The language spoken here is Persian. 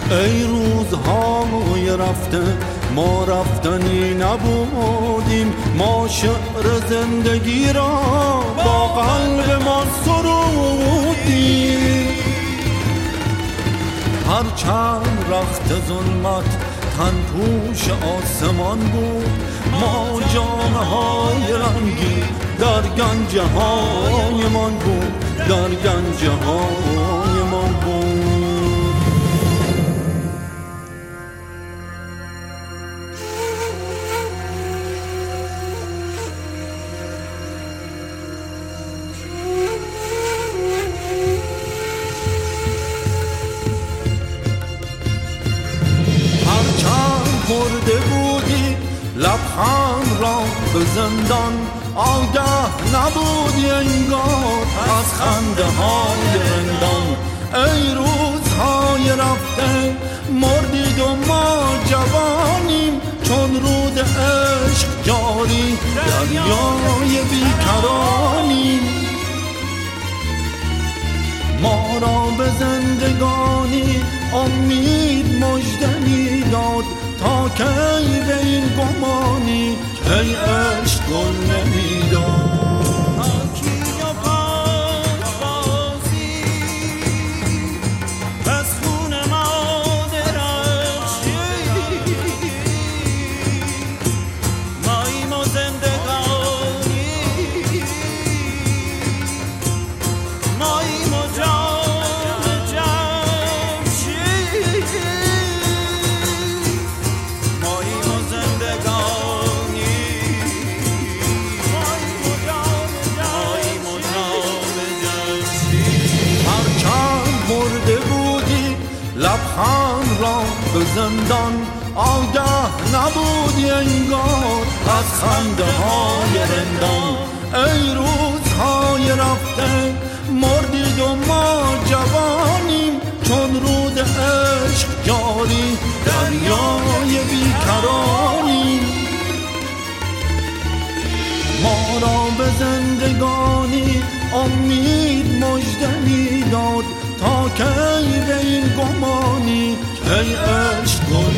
ای روزهای رفته ما رفتنی نبودیم، ما شعر زندگی را با قلب ما سرودیم. هرچند رخت ظلمت تن پوش آسمان بود، ما جامه های رنگی در گنج های من بود، در گنج های من بود. مرده بودی لبخند را به زندان، آگه نبودی انگار از خنده های رندان. ای روزهای رفته مردید و ما جوانیم، چون رود عشق جاری دریای بیکرانیم. ما را به زندگانی امید مژده میداد، تا کی به این گمانی ای عشق گل نمیداد. لبخند را به زندان، آگه نبودی انگار از خنده های رندان. ای روزهای رفته مردید و ما جوانیم، چون رود عشق جاری دریای بیکرانیم. ما را به زندگانی امید مژده میداد، تا کی به این گمانی ای عشق گل